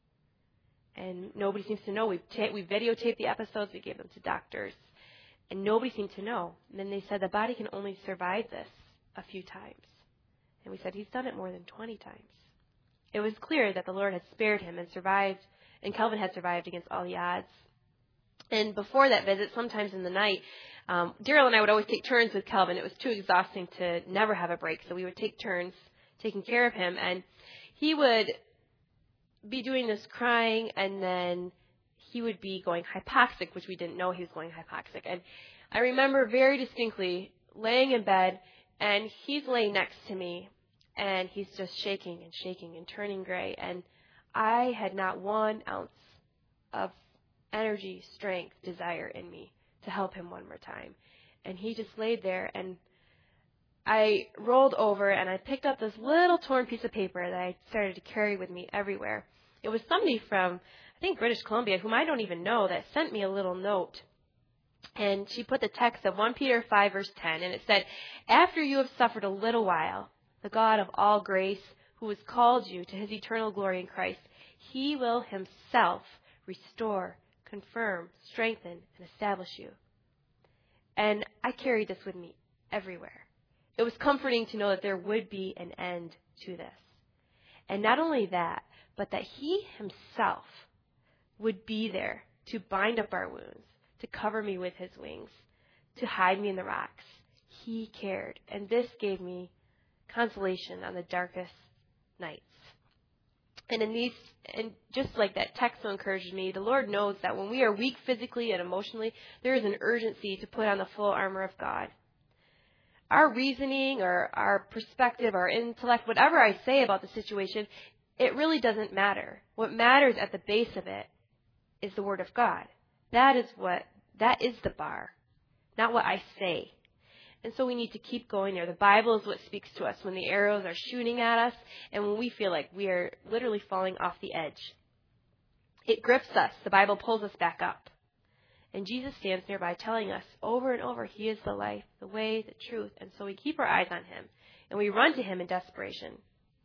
B: And nobody seems to know. We videotaped the episodes. We gave them to doctors. And nobody seemed to know." And then they said the body can only survive this a few times. And we said, "He's done it more than 20 times. It was clear that the Lord had spared him and survived, and Kelvin had survived against all the odds. And before that visit, sometimes in the night, Daryl and I would always take turns with Kelvin. It was too exhausting to never have a break, so we would take turns taking care of him. And he would be doing this crying, and then he would be going hypoxic, which we didn't know he was going hypoxic. And I remember very distinctly laying in bed, and he's laying next to me, and he's just shaking and shaking and turning gray. And I had not 1 ounce of energy, strength, desire in me to help him one more time. And he just laid there, and I rolled over, and I picked up this little torn piece of paper that I started to carry with me everywhere. It was somebody from, I think, British Columbia, whom I don't even know, that sent me a little note. And she put the text of 1 Peter 5, verse 10, and it said, "After you have suffered a little while, the God of all grace, who has called you to his eternal glory in Christ, he will himself restore, confirm, strengthen, and establish you." And I carried this with me everywhere. It was comforting to know that there would be an end to this. And not only that, but that he himself would be there to bind up our wounds, to cover me with his wings, to hide me in the rocks. He cared. And this gave me consolation on the darkest nights. And just like that text so encouraged me, the Lord knows that when we are weak physically and emotionally, there is an urgency to put on the full armor of God. Our reasoning or our perspective, our intellect, whatever I say about the situation, it really doesn't matter. What matters at the base of it is the Word of God. That is the bar, not what I say. And so we need to keep going there. The Bible is what speaks to us when the arrows are shooting at us and when we feel like we are literally falling off the edge. It grips us. The Bible pulls us back up. And Jesus stands nearby telling us over and over, he is the life, the way, the truth. And so we keep our eyes on him and we run to him in desperation.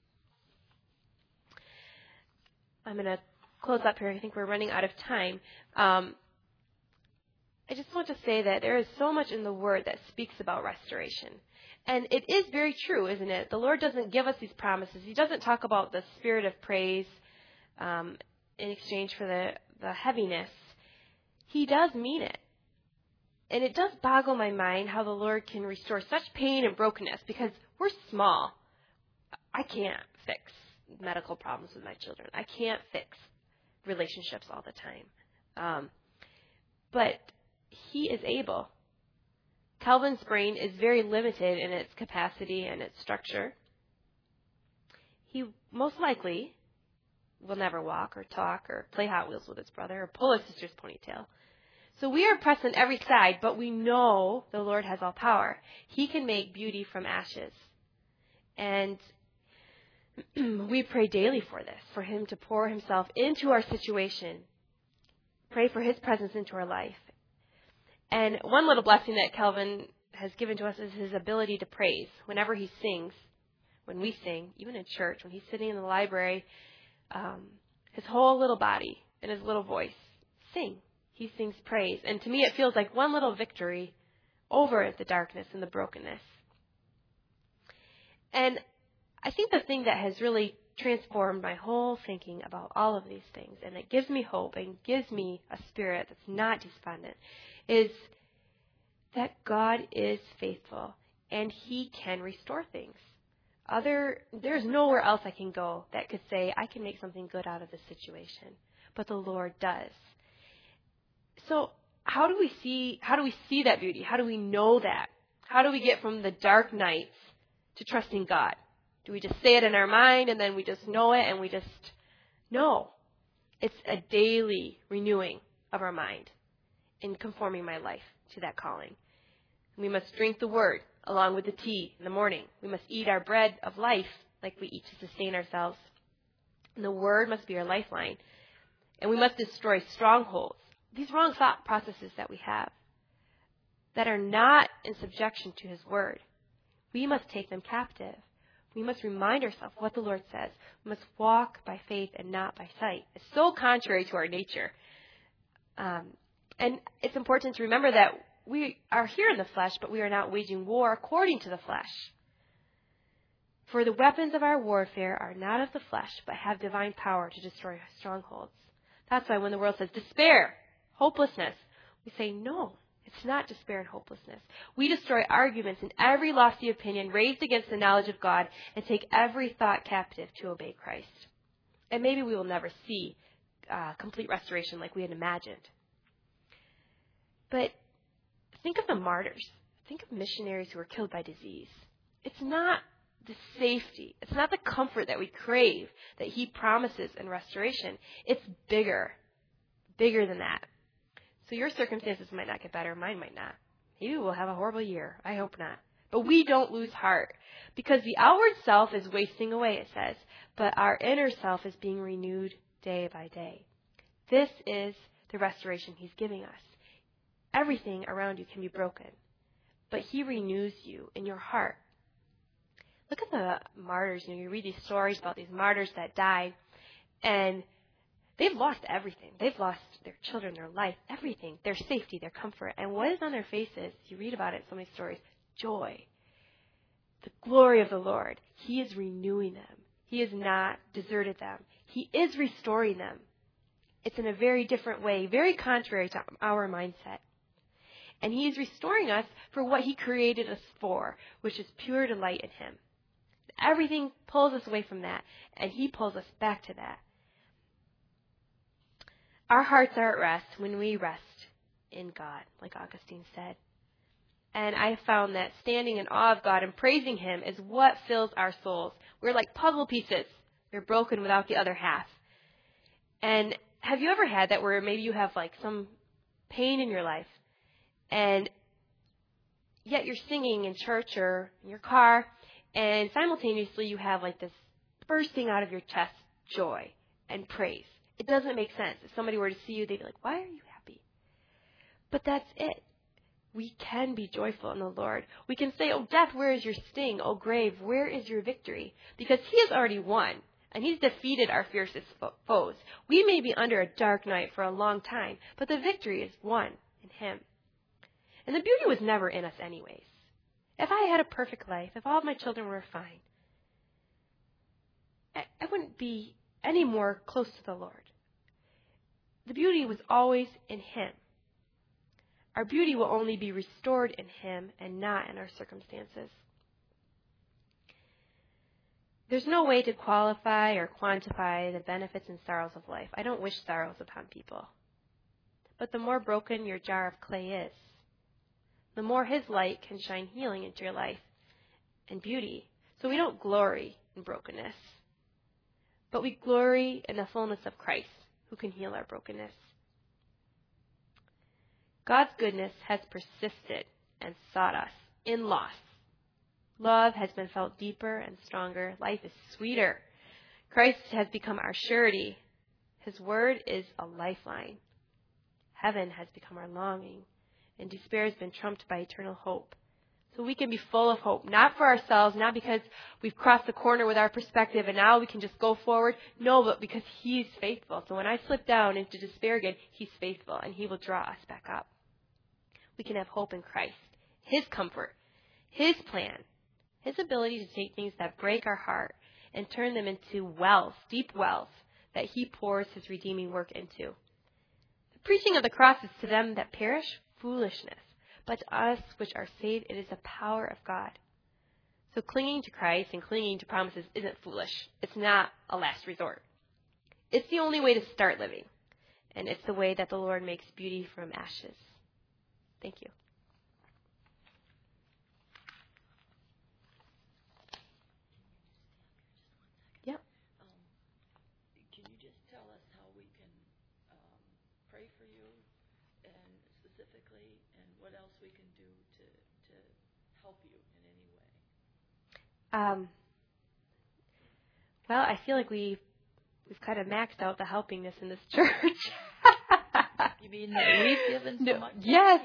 B: I'm going to close up here. I think we're running out of time. I just want to say that there is so much in the Word that speaks about restoration. And it is very true, isn't it? The Lord doesn't give us these promises. He doesn't talk about the spirit of praise in exchange for the heaviness. He does mean it. And it does boggle my mind how the Lord can restore such pain and brokenness because we're small. I can't fix medical problems with my children. I can't fix relationships all the time. But he is able. Calvin's brain is very limited in its capacity and its structure. He most likely will never walk or talk or play Hot Wheels with his brother or pull his sister's ponytail. So we are pressed on every side, but we know the Lord has all power. He can make beauty from ashes. And we pray daily for this, for him to pour himself into our situation. Pray for his presence into our life. And one little blessing that Calvin has given to us is his ability to praise. Whenever he sings, when we sing, even in church, when he's sitting in the library, his whole little body and his little voice sing. He sings praise. And to me, it feels like one little victory over the darkness and the brokenness. And I think the thing that has really transformed my whole thinking about all of these things, and it gives me hope and gives me a spirit that's not despondent, is that God is faithful and he can restore things. There's nowhere else I can go that could say I can make something good out of this situation, but the Lord does. So how do we see that beauty? How do we know that? How do we get from the dark nights to trusting God? Do we just say it in our mind and then we just know it and we just know? It's a daily renewing of our mind in conforming my life to that calling. We must drink the word along with the tea in the morning. We must eat our bread of life like we eat to sustain ourselves. And the word must be our lifeline. And we must destroy strongholds, these wrong thought processes that we have that are not in subjection to his word. We must take them captive. We must remind ourselves what the Lord says. We must walk by faith and not by sight. It's so contrary to our nature. And it's important to remember that we are here in the flesh, but we are not waging war according to the flesh. For the weapons of our warfare are not of the flesh, but have divine power to destroy strongholds. That's why when the world says despair, hopelessness, we say no. It's not despair and hopelessness. We destroy arguments and every lofty opinion raised against the knowledge of God and take every thought captive to obey Christ. And maybe we will never see complete restoration like we had imagined. But think of the martyrs. Think of missionaries who were killed by disease. It's not the safety. It's not the comfort that we crave that he promises in restoration. It's bigger than that. So your circumstances might not get better. Mine might not. Maybe we'll have a horrible year. I hope not. But we don't lose heart because the outward self is wasting away, it says, but our inner self is being renewed day by day. This is the restoration he's giving us. Everything around you can be broken, but he renews you in your heart. Look at the martyrs. You read these stories about these martyrs that died, and they've lost everything. They've lost their children, their life, everything, their safety, their comfort. And what is on their faces? You read about it in so many stories. Joy. The glory of the Lord. He is renewing them. He has not deserted them. He is restoring them. It's in a very different way, very contrary to our mindset. And he is restoring us for what he created us for, which is pure delight in him. Everything pulls us away from that, and he pulls us back to that. Our hearts are at rest when we rest in God, like Augustine said. And I found that standing in awe of God and praising him is what fills our souls. We're like puzzle pieces. We're broken without the other half. And have you ever had that where maybe you have like some pain in your life, and yet you're singing in church or in your car, and simultaneously you have like this bursting out of your chest joy and praise. It doesn't make sense. If somebody were to see you, they'd be like, why are you happy? But that's it. We can be joyful in the Lord. We can say, oh, death, where is your sting? Oh, grave, where is your victory? Because he has already won, and he's defeated our fiercest foes. We may be under a dark night for a long time, but the victory is won in him. And the beauty was never in us anyways. If I had a perfect life, if all of my children were fine, I wouldn't be any more close to the Lord. The beauty was always in him. Our beauty will only be restored in him and not in our circumstances. There's no way to qualify or quantify the benefits and sorrows of life. I don't wish sorrows upon people. But the more broken your jar of clay is, the more his light can shine healing into your life and beauty. So we don't glory in brokenness, but we glory in the fullness of Christ, who can heal our brokenness. God's goodness has persisted and sought us in loss. Love has been felt deeper and stronger. Life is sweeter. Christ has become our surety. His word is a lifeline. Heaven has become our longing, and despair has been trumped by eternal hope. So we can be full of hope, not for ourselves, not because we've crossed the corner with our perspective and now we can just go forward. No, but because he's faithful. So when I slip down into despair again, he's faithful and he will draw us back up. We can have hope in Christ, his comfort, his plan, his ability to take things that break our heart and turn them into wells, deep wells, that he pours his redeeming work into. The preaching of the cross is to them that perish foolishness, but to us which are saved, it is the power of God. So clinging to Christ and clinging to promises isn't foolish. It's not a last resort. It's the only way to start living, and it's the way that the Lord makes beauty from ashes. Thank you.
A: Can you just tell us how we can for you, and specifically, and what else we can do to help you in any way?
B: Well, I feel like we've kind of maxed out the helpingness in this church.
A: You mean that we've given so much?
B: Yes.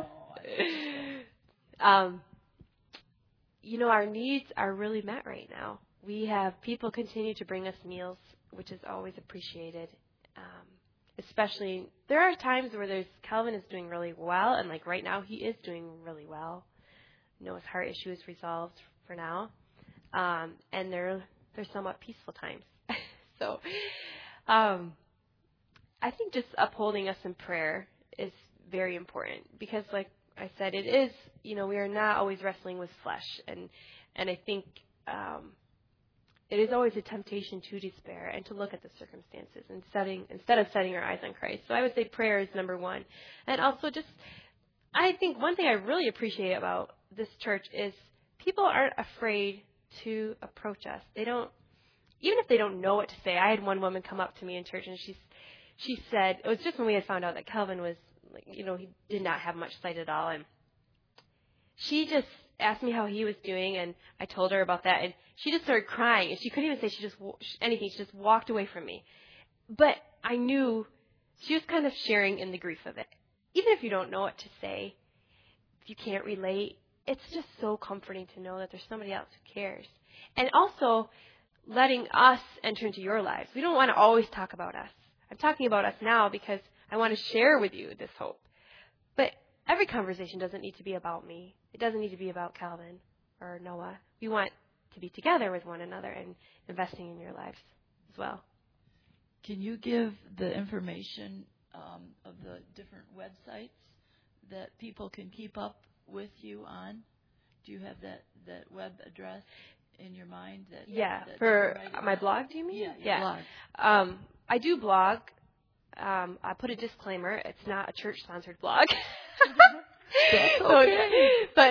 A: No,
B: our needs are really met right now. We have people continue to bring us meals, which is always appreciated. Especially, there are times where Calvin is doing really well, and like right now he is doing really well. Noah's heart issue is resolved for now, and they're somewhat peaceful times. So, I think just upholding us in prayer is very important because, like I said, it is, we are not always wrestling with flesh, and I think it is always a temptation to despair and to look at the circumstances instead of setting our eyes on Christ. So I would say prayer is number one, and also I think one thing I really appreciate about this church is people aren't afraid to approach us. They don't, even if they don't know what to say. I had one woman come up to me in church, and she said, it was just when we had found out that Calvin was, he did not have much sight at all, and she just asked me how he was doing, and I told her about that, and she just started crying, and she couldn't even say anything. She just walked away from me. But I knew she was kind of sharing in the grief of it. Even if you don't know what to say, if you can't relate, it's just so comforting to know that there's somebody else who cares. And also letting us enter into your lives. We don't want to always talk about us. I'm talking about us now because I want to share with you this hope. But every conversation doesn't need to be about me. It doesn't need to be about Calvin or Noah. We want to be together with one another and investing in your lives as well.
A: Can you give the information of the different websites that people can keep up with you on? Do you have that web address in your mind?
B: For my blog, do you mean?
A: Yeah.
B: Blog. I do blog. I put a disclaimer. It's not a church-sponsored blog.
A: That's okay.
B: But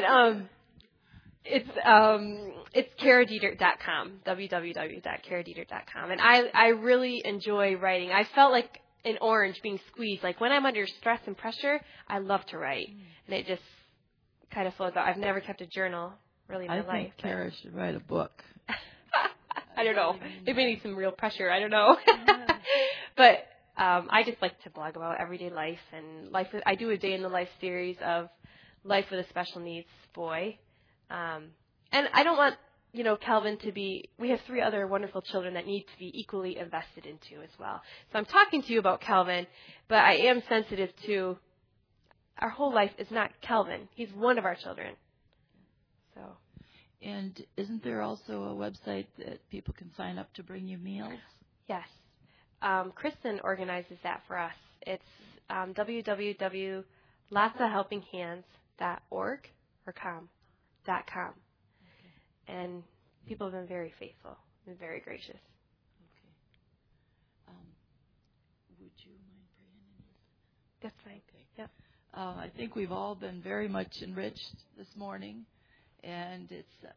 B: it's KaraDietert.com, www.KaraDietert.com. And I really enjoy writing. I felt like an orange being squeezed. Like when I'm under stress and pressure, I love to write. And it just kind of flows out. I've never kept a journal really in my life.
A: I think Kara should write a book.
B: I don't know. It may need some real pressure. I don't know. But I just like to blog about everyday life and life. I do a day in the life series of life with a special needs boy. And I don't want, Calvin to be, we have 3 other wonderful children that need to be equally invested into as well. So I'm talking to you about Calvin, but I am sensitive to our whole life is not Calvin. He's one of our children. So.
A: And isn't there also a website that people can sign up to bring you meals?
B: Yes. Kristen organizes that for us. It's www.lotsahelpinghands.org or com. .com.
A: Okay.
B: And people have been very faithful and very gracious.
A: Okay. Would you mind praying in this?
B: That's fine.
A: Okay.
B: Yep.
A: I think we've all been very much enriched this morning, and it's.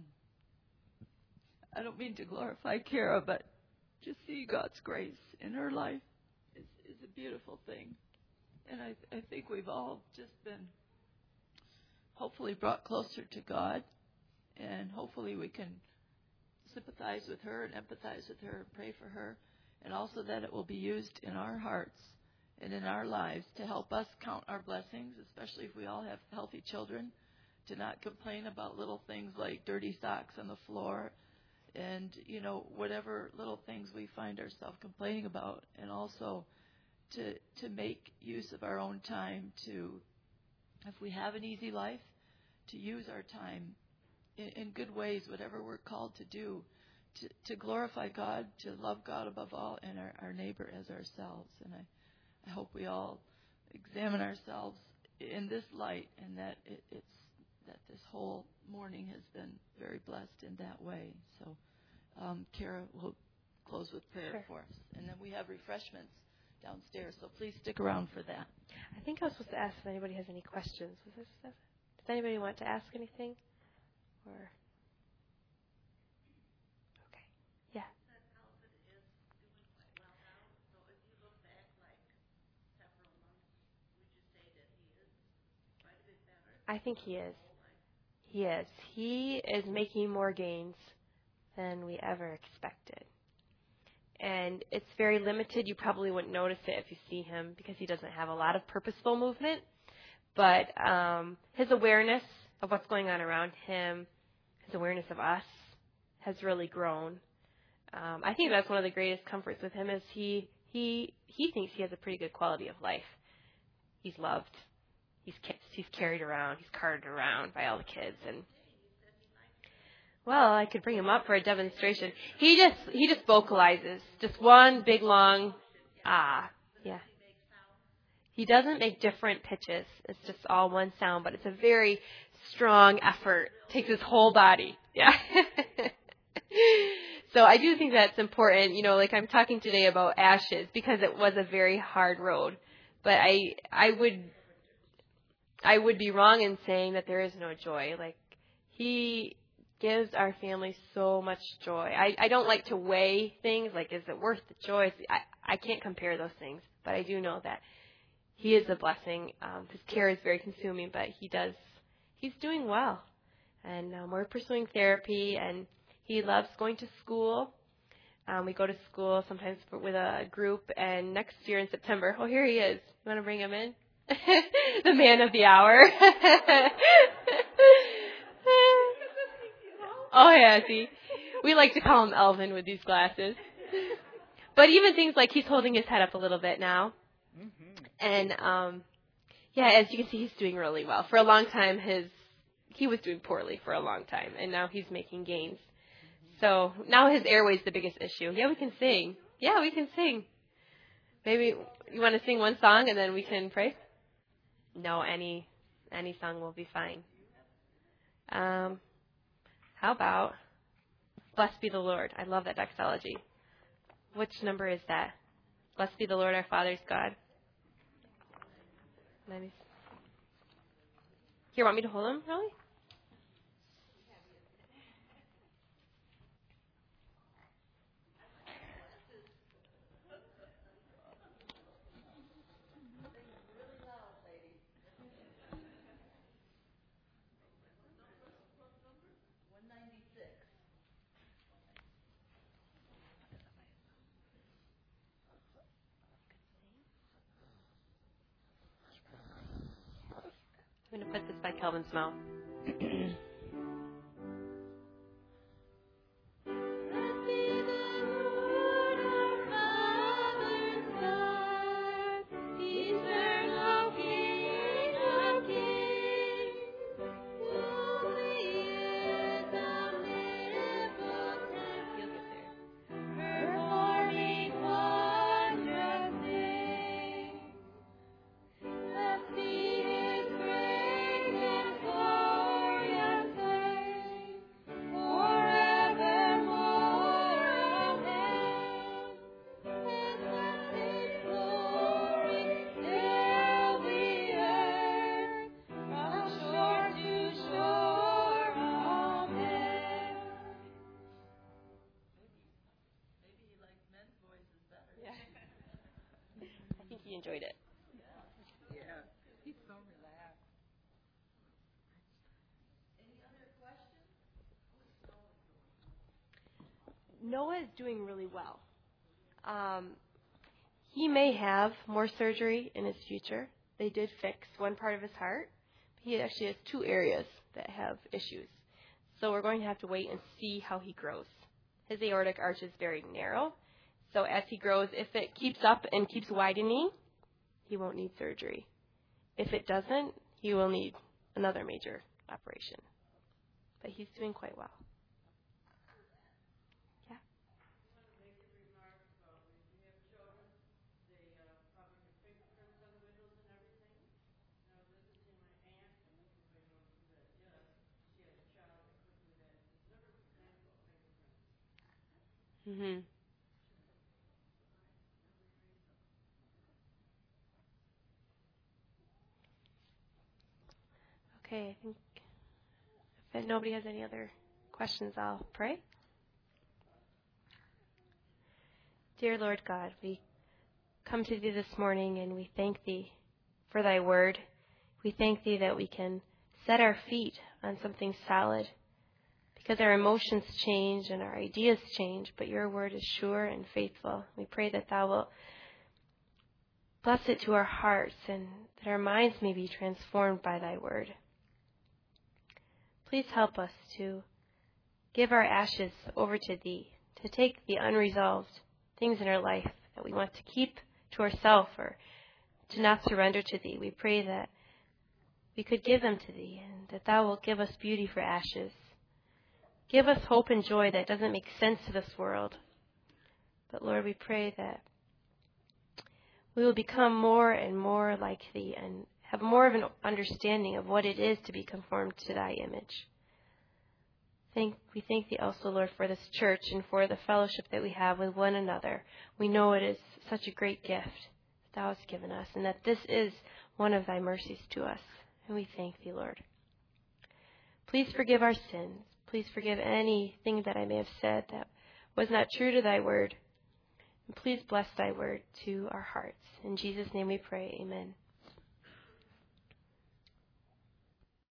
A: I don't mean to glorify Kara, but to see God's grace in her life is a beautiful thing, and I think we've all just been hopefully brought closer to God, and hopefully we can sympathize with her and empathize with her and pray for her, and also that it will be used in our hearts and in our lives to help us count our blessings, especially if we all have healthy children, to not complain about little things like dirty socks on the floor and, whatever little things we find ourselves complaining about, and also to make use of our own time to, if we have an easy life, to use our time in good ways, whatever we're called to do, to glorify God, to love God above all, and our neighbor as ourselves. And I hope we all examine ourselves in this light, and that that this whole morning has been very blessed in that way. So Kara will close with prayer for us. And then we have refreshments downstairs, so please stick around for that.
B: I think I was supposed to ask if anybody has any questions. Does anybody want to ask anything? Or okay, yeah. I think he is. He is. He is making more gains than we ever expected. And it's very limited. You probably wouldn't notice it if you see him because he doesn't have a lot of purposeful movement. But his awareness of what's going on around him, his awareness of us, has really grown. I think that's one of the greatest comforts with him is he thinks he has a pretty good quality of life. He's loved. He's carried around. He's carted around by all the kids. And well, I could bring him up for a demonstration. He just vocalizes, just one big long ah. Yeah. He doesn't make different pitches. It's just all one sound, but it's a very strong effort. Takes his whole body. Yeah. So I do think that's important. You know, like I'm talking today about ashes because it was a very hard road. But I would be wrong in saying that there is no joy. Like he gives our family so much joy. I don't like to weigh things like is it worth the joy? I can't compare those things, but I do know that he is a blessing. His care is very consuming, but he's doing well. And we're pursuing therapy, and he loves going to school. We go to school sometimes with a group, and next year in September, oh, here he is. You want to bring him in? The man of the hour. Oh, yeah, see. We like to call him Elvin with these glasses. But even things like he's holding his head up a little bit now. And, as you can see, he's doing really well. For a long time, he was doing poorly for a long time, and now he's making gains. So now his airway's the biggest issue. Yeah, we can sing. Yeah, we can sing. Maybe you want to sing one song and then we can pray? No, any song will be fine. How about Blessed be the Lord? I love that doxology. Which number is that? Blessed be the Lord our Father's God. Here, want me to hold him, really? I'm going to put this by Calvin Smell. He enjoyed it.
C: Yeah, he's so relaxed.
A: Any other questions?
B: Noah is doing really well. He may have more surgery in his future. They did fix one part of his heart. He actually has two areas that have issues. So we're going to have to wait and see how he grows. His aortic arch is very narrow. So as he grows, if it keeps up and keeps widening, he won't need surgery. If it doesn't, he will need another major operation. But he's doing quite well. Yeah. Mm-hmm. Okay, I think if nobody has any other questions, I'll pray. Dear Lord God, we come to Thee this morning and we thank Thee for Thy word. We thank Thee that we can set our feet on something solid, because our emotions change and our ideas change, but your word is sure and faithful. We pray that thou wilt bless it to our hearts and that our minds may be transformed by thy word. Please help us to give our ashes over to thee, to take the unresolved things in our life that we want to keep to ourselves or to not surrender to thee. We pray that we could give them to thee and that thou wilt give us beauty for ashes. Give us hope and joy that doesn't make sense to this world. But Lord, we pray that we will become more and more like thee and have more of an understanding of what it is to be conformed to thy image. We thank thee also, Lord, for this church and for the fellowship that we have with one another. We know it is such a great gift that thou hast given us, and that this is one of thy mercies to us. And we thank thee, Lord. Please forgive our sins. Please forgive anything that I may have said that was not true to thy word. And please bless thy word to our hearts. In Jesus' name we pray. Amen.